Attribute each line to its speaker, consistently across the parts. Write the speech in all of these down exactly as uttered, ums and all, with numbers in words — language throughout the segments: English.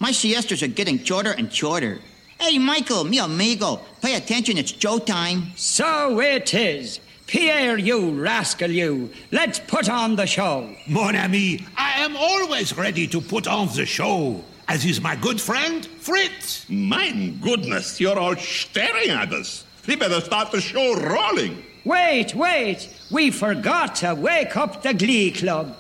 Speaker 1: My siestas are getting shorter and shorter. Hey, Michael, mi amigo, pay attention, it's Joe time.
Speaker 2: So it is. Pierre, you rascal, you. Let's put on the show.
Speaker 3: Mon ami, I am always ready to put on the show, as is my good friend, Fritz.
Speaker 4: My goodness, you're all staring at us. We better start the show rolling.
Speaker 2: Wait, wait. We forgot to wake up the Glee Club.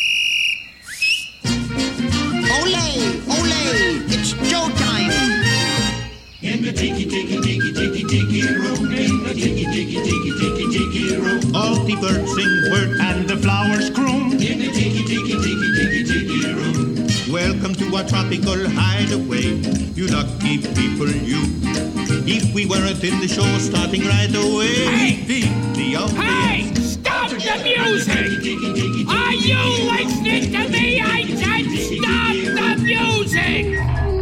Speaker 1: Ole, ole, it's Joe time.
Speaker 5: In the tiki tiki tiki tiki tiki room, in the tiki tiki tiki tiki tiki room,
Speaker 6: all the birds sing word and the flowers croon.
Speaker 5: In the tiki tiki tiki tiki tiki room.
Speaker 6: Welcome to our tropical hideaway, you lucky people, you. If we weren't in the show starting right away,
Speaker 7: hey,
Speaker 6: the, the
Speaker 7: hey, stop the music! Are you listening to me? I said stop the music!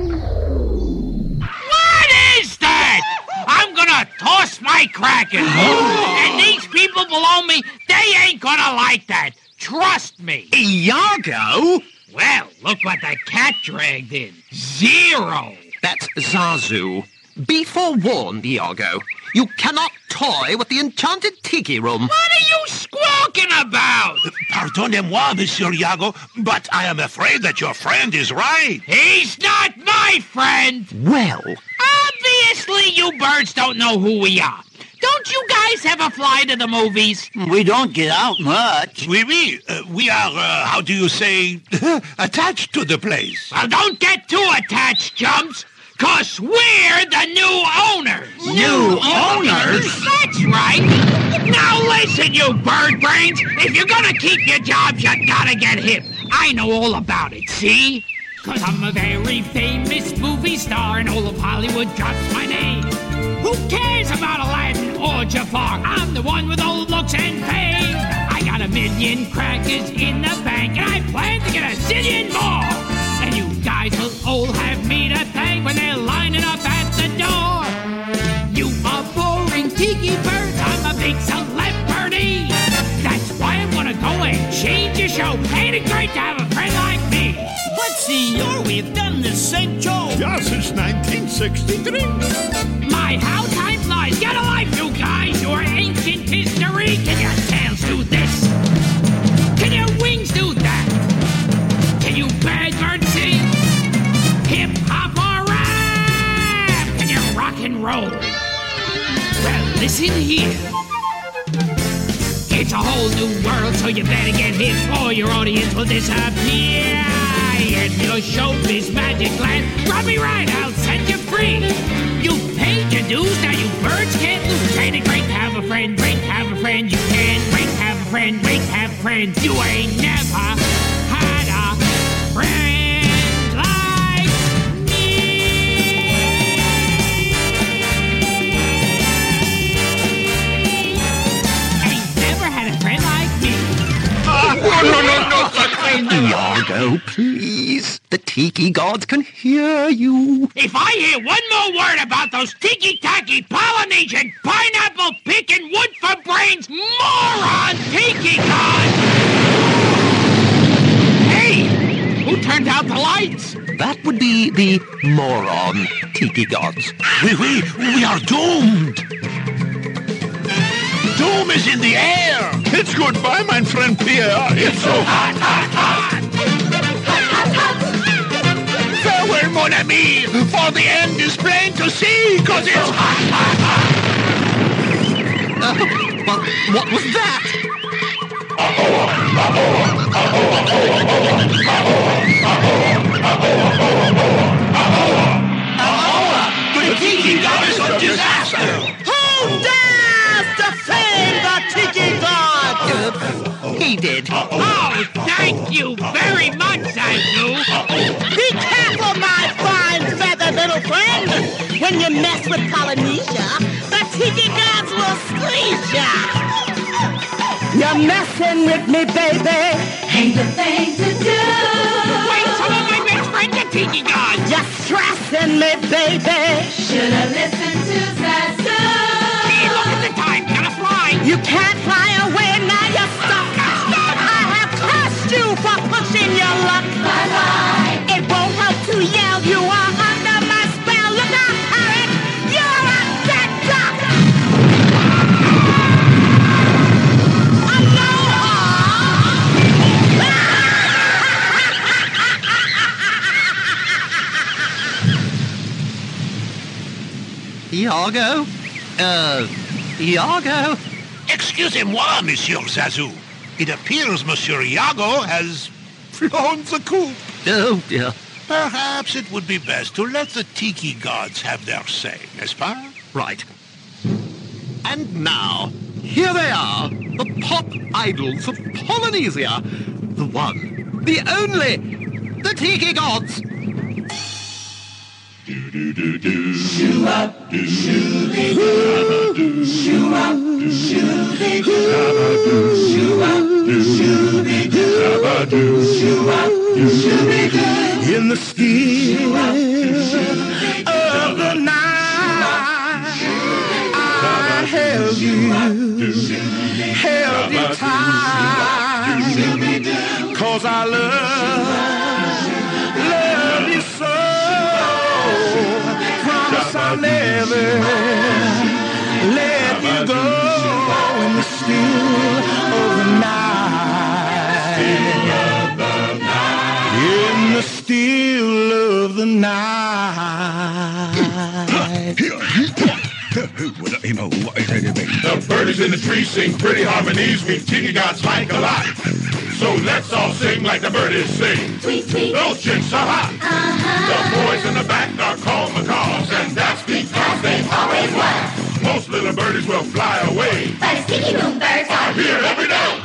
Speaker 7: I'm gonna toss my crackers. And these people below me, they ain't gonna like that. Trust me.
Speaker 8: Iago?
Speaker 7: Well, look what the cat dragged in. Zero.
Speaker 8: That's Zazu. Be forewarned, Iago. You cannot toy with the enchanted tiki room.
Speaker 7: What are you squawking about?
Speaker 3: Pardonnez-moi, Monsieur Iago, but I am afraid that your friend is right.
Speaker 7: He's not my friend.
Speaker 8: Well...
Speaker 7: Obviously, you birds don't know who we are. Don't you guys ever fly to the movies?
Speaker 9: We don't get out much.
Speaker 3: Oui, oui. Uh, we are, uh, how do you say, attached to the place.
Speaker 7: Well, don't get too attached, chums, because we're the new owners.
Speaker 9: New owners?
Speaker 7: That's right. Now listen, you bird brains. If you're going to keep your jobs, you got to get hip. I know all about it, see? Cause I'm a very famous movie star and all of Hollywood drops my name. Who cares about Aladdin or Jafar? I'm the one with all the looks and fame. I got a million crackers in the bank and I plan to get a zillion more. And you guys will all have me to thank when they're lining up at the door. You are boring tiki birds, I'm a big celebrity. That's why I'm gonna go and change your show. Ain't it great to have a friend like me?
Speaker 9: But senor, we've done the same show.
Speaker 4: Yeah, since nineteen sixty-three.
Speaker 7: My, how time flies. Get a life, you guys. Your ancient history. Can your tails do this? Can your wings do that? Can you bad bird sing? Hip hop or rap? Can you rock and roll? Well, listen here. It's a whole new world, so you better get hip or your audience will disappear. And your showbiz magic land, rub me right, I'll set you free. You paid your dues, now you birds can't lose. Ain't it great to have a friend, great to have a friend. You can't wait to have a friend, great to have a friend. You ain't never had a friend like me. Ain't never had a friend like me.
Speaker 8: Oh, no, no, no, no, Iago, please. The tiki gods can hear you.
Speaker 7: If I hear one more word about those tiki-tacky Polynesian pineapple-picking wood-for-brains moron tiki gods! Hey, who turned out the lights?
Speaker 8: That would be the moron tiki gods.
Speaker 3: Oui, oui, we are doomed. Doom is in the air.
Speaker 4: It's goodbye, my friend Pierre. It's so hot, hot, hot.
Speaker 3: Farewell, mon ami, for the end is plain to see, cause it's hot, hot, hot.
Speaker 8: Uh, well, what was that?
Speaker 3: The tiki goddess of disaster.
Speaker 9: Who dares defame the tiki god?
Speaker 8: Uh, he did.
Speaker 7: Oh, thank you very much, Zazu.
Speaker 9: Be careful, my fine feathered little friend. When you mess with Polynesia, the tiki gods will squeeze ya. You're messing with me, baby.
Speaker 10: Ain't the thing to do.
Speaker 7: Wait, some of my best friend, the tiki god.
Speaker 9: You're stressing me, baby.
Speaker 10: Should've listened to Zazu.
Speaker 7: Hey, look at the time. Gotta fly.
Speaker 9: You can't fly away, now you're stuck. Stop. I have cursed you for pushing your luck.
Speaker 10: Bye-bye.
Speaker 9: It won't help to yell you
Speaker 8: Iago? Uh, Iago?
Speaker 3: Excusez-moi, Monsieur Zazu. It appears Monsieur Iago has flown the coop.
Speaker 8: Oh, dear.
Speaker 3: Perhaps it would be best to let the Tiki gods have their say, n'est-ce pas?
Speaker 8: Right. And now, here they are, the pop idols of Polynesia. The one, the only, the Tiki gods.
Speaker 5: Do do do do. Shoo up, do shoo be do. Shoo up, do shoo be do. Shoo up, do shoo be do. Shoo up, do shoo be do.
Speaker 6: In the still of the night, I held you, held you tight, 'cause I love, love you so. Promise I'll never let you go in the still of the night. In the still of the night.
Speaker 4: The birdies in the trees sing pretty harmonies. We tiki gods like a lot. So let's all sing like the birdies sing.
Speaker 10: Tweet, tweet.
Speaker 4: Those chicks are hot.
Speaker 10: Uh-huh.
Speaker 4: The boys in the back are called macaws, and that's because they
Speaker 10: Always was.
Speaker 4: most little birdies will fly away.
Speaker 10: But his tiki room birds are
Speaker 4: Are here every day.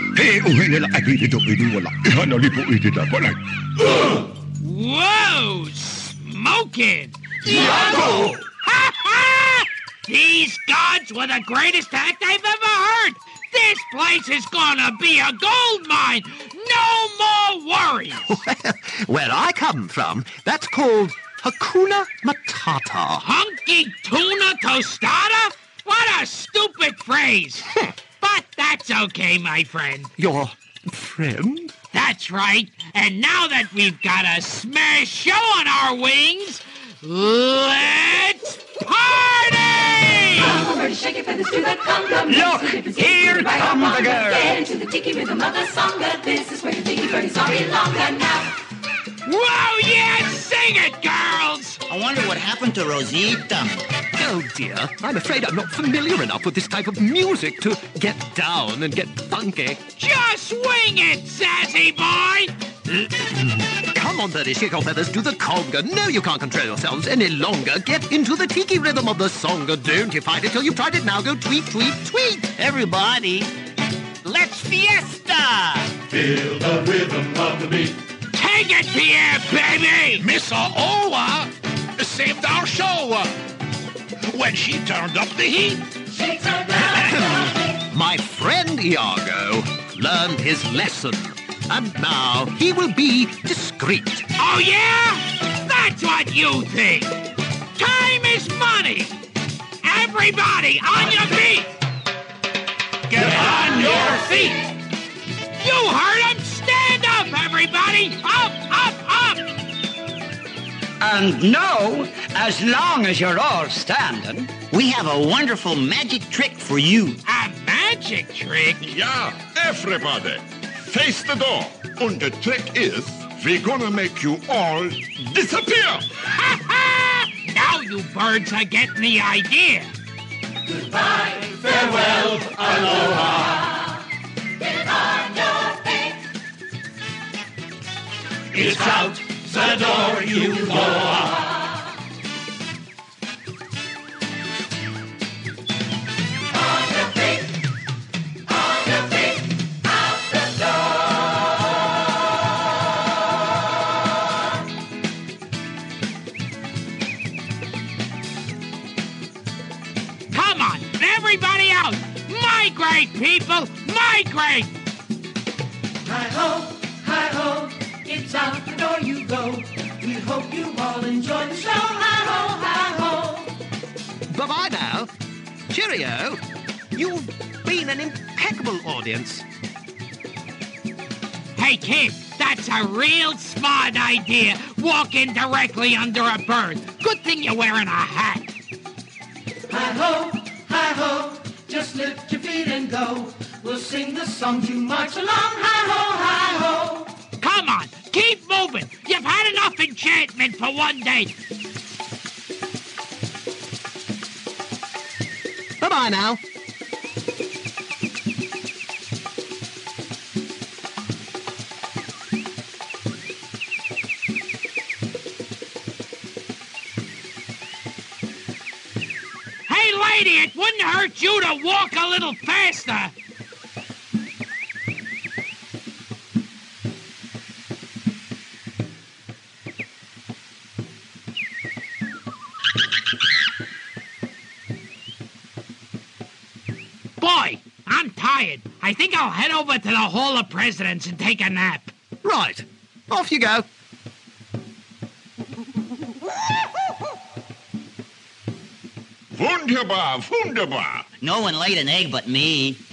Speaker 7: Whoa! Smoking!
Speaker 4: Iago!
Speaker 7: Ha ha! These gods were the greatest act I've ever heard! This place is gonna be a gold mine! No more worries!
Speaker 8: Well, where I come from, that's called Hakuna Matata.
Speaker 7: Hunky tuna tostada? What a stupid phrase! But that's okay, my friend.
Speaker 8: Your friend?
Speaker 7: That's right. And now that we've got a smash show on our wings, let's party!
Speaker 10: Come on, birdie, shake it, feathers to the conga.
Speaker 2: Look, here come the girls.
Speaker 10: Get into the tiki rhythm of the songa. This is where the tiki birdies are longer now.
Speaker 7: Whoa, yeah, sing it, girls!
Speaker 1: I wonder what happened to Rosita.
Speaker 8: Oh, dear. I'm afraid I'm not familiar enough with this type of music to get down and get funky.
Speaker 7: Just swing it, sassy boy!
Speaker 8: Come on, Birdie, shake your feathers, do the conga. No, you can't control yourselves any longer. Get into the tiki rhythm of the songa. Don't you fight it till you've tried it. Now go tweet, tweet, tweet.
Speaker 1: Everybody, let's fiesta!
Speaker 5: Feel the rhythm of the beat.
Speaker 7: Take it, Pierre, baby!
Speaker 3: Miss Owa saved our show when she turned up the heat.
Speaker 10: She turned down.
Speaker 8: My friend Iago learned his lesson. And now he will be discreet.
Speaker 7: Oh, yeah? That's what you think. Time is money. Everybody on your feet. Get on your feet. You heard him. Stand up, everybody. Up, up, up.
Speaker 2: And now, as long as you're all standing,
Speaker 1: We have a wonderful magic trick for you.
Speaker 7: A magic trick?
Speaker 4: Yeah, everybody. Face the door. And the trick is, we're gonna make you all disappear.
Speaker 7: Ha ha! Now you birds are getting the idea.
Speaker 5: Goodbye, farewell, aloha.
Speaker 10: Get on your feet.
Speaker 5: It's out the door you go.
Speaker 7: Everybody out! Migrate, people! Migrate!
Speaker 5: Hi-ho, hi-ho, it's out the door you go. We hope you all enjoy the show. Hi-ho, hi-ho.
Speaker 8: Bye-bye now. Cheerio. You've been an impeccable audience.
Speaker 7: Hey, kid, that's a real smart idea. Walking directly under a bird. Good thing you're wearing a hat.
Speaker 5: Hi-ho, hi-ho, just lift your feet and go. We'll sing the songs you march along. Hi-ho, hi-ho.
Speaker 7: Come on, keep moving. You've had enough enchantment for one day.
Speaker 8: Goodbye now.
Speaker 7: Hey, lady, it wouldn't hurt you to walk a little faster. Boy, I'm tired. I think I'll head over to the Hall of Presidents and take a nap.
Speaker 8: Right. Off you go.
Speaker 4: Wunderbar, wunderbar.
Speaker 1: No one laid an egg but me.